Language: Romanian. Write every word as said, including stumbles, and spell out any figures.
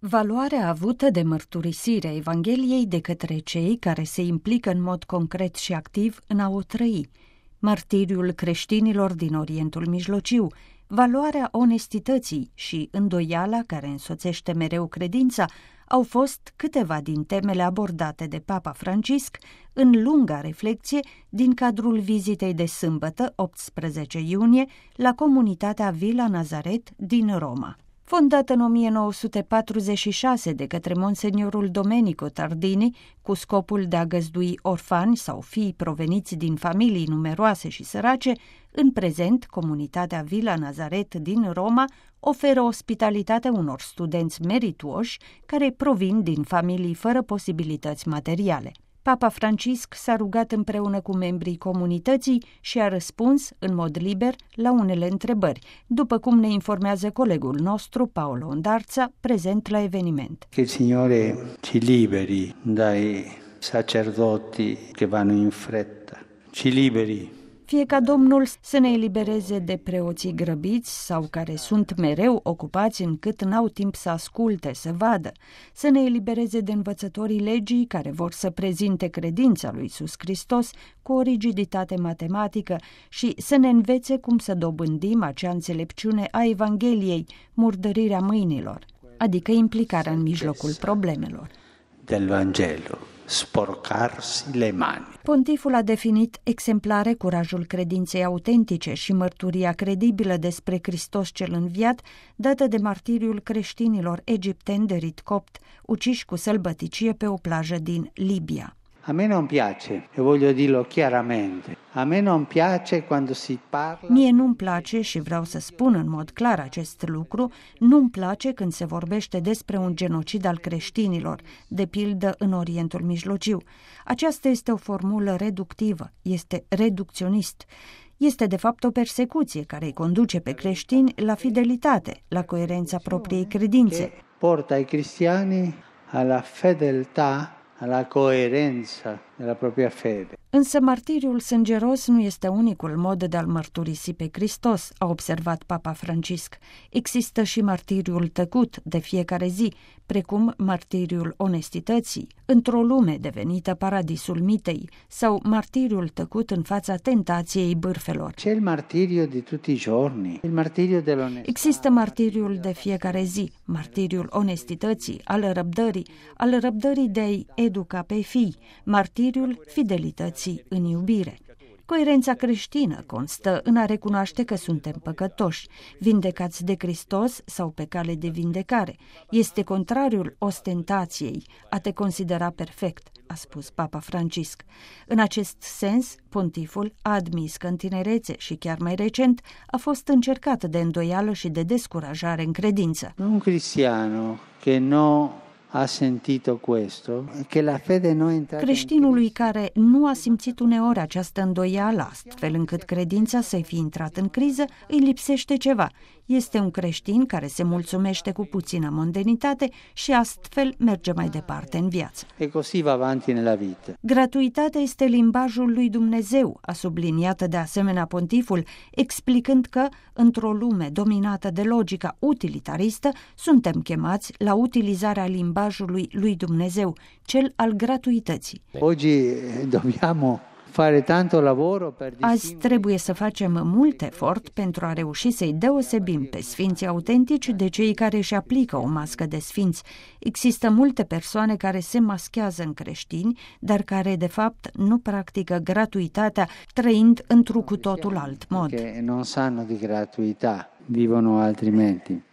Valoarea avută de mărturisirea Evangheliei de către cei care se implică în mod concret și activ în a o trăi, martiriul creștinilor din Orientul Mijlociu, valoarea onestității și îndoiala care însoțește mereu credința au fost câteva din temele abordate de Papa Francisc în lunga reflecție din cadrul vizitei de sâmbătă, optsprezece iunie, la comunitatea Villa Nazaret din Roma. Fondată în o mie nouă sute patruzeci și șase de către Monseniorul Domenico Tardini, cu scopul de a găzdui orfani sau fii proveniți din familii numeroase și sărace, în prezent, comunitatea Villa Nazaret din Roma oferă ospitalitate unor studenți merituoși care provin din familii fără posibilități materiale. Papa Francisc s-a rugat împreună cu membrii comunității și a răspuns în mod liber la unele întrebări, după cum ne informează colegul nostru, Paolo Ondarza, prezent la eveniment. Che il Signore ci liberi dai sacerdoti che vanno in fretta, ci liberi. Fie ca Domnul să ne elibereze de preoții grăbiți sau care sunt mereu ocupați încât n-au timp să asculte, să vadă, să ne elibereze de învățătorii legii care vor să prezinte credința lui Iisus Hristos cu o rigiditate matematică și să ne învețe cum să dobândim acea înțelepciune a Evangheliei, murdărirea mâinilor, adică implicarea în mijlocul problemelor. Del Vangelo. Sporcarsi le mani. Pontiful a definit exemplare curajul credinței autentice și mărturia credibilă despre Hristos cel înviat, dată de martiriul creștinilor egipteni de rit copt, uciși cu sălbăticie pe o plajă din Libia. A me non piace, e voglio dirlo chiaramente, a me non piace quando si parla... Mie nu-mi place și vreau să spun în mod clar acest lucru, nu-mi place când se vorbește despre un genocid al creștinilor, de pildă în Orientul Mijlociu. Aceasta este o formulă reductivă, este reducționist. Este de fapt o persecuție care îi conduce pe creștini la fidelitate, la coerența propriei credințe. Porta ai cristiani alla fedeltà, alla coerenza della propria fede. Însă martiriul sângeros nu este unicul mod de a-L mărturisi pe Hristos, a observat Papa Francisc. Există și martiriul tăcut de fiecare zi, precum martiriul onestității, într-o lume devenită paradisul mitei, sau martiriul tăcut în fața tentației bârfelor. C'è il martirio di tutti i giorni, il martirio dell'onestà. Există martiriul de fiecare zi, martiriul onestității, al răbdării, al răbdării de a-i educa pe fii, martiriul fidelității în iubire. Coerența creștină constă în a recunoaște că suntem păcătoși, vindecați de Hristos sau pe cale de vindecare. Este contrariul ostentației, a te considera perfect, a spus Papa Francisc. În acest sens, pontiful a admis că în tinerețe și chiar mai recent a fost încercat de îndoială și de descurajare în credință. Un cristiano che no a sentito questo, che la fede non è entrata. Creștinului care nu a simțit uneori această îndoială, astfel încât credința să-i fi intrat în criză, îi lipsește ceva. Este un creștin care se mulțumește cu puțină mondenitate și astfel merge mai departe în viață. E così va avanti nella vita. Gratuitatea este limbajul lui Dumnezeu, a subliniat de asemenea pontiful, explicând că, într-o lume dominată de logica utilitaristă, suntem chemați la utilizarea limbajului lui Dumnezeu, cel al gratuității. Oggi dobbiamo fare tanto lavoro per Azi trebuie să facem mult efort pentru a reuși să-i deosebim pe sfinții autentici de cei care își aplică o mască de sfinți. Există multe persoane care se maschează în creștini, dar care de fapt nu practică gratuitatea, trăind într-un cu totul alt mod. Che non sanno di gratuità, vivono altrimenti.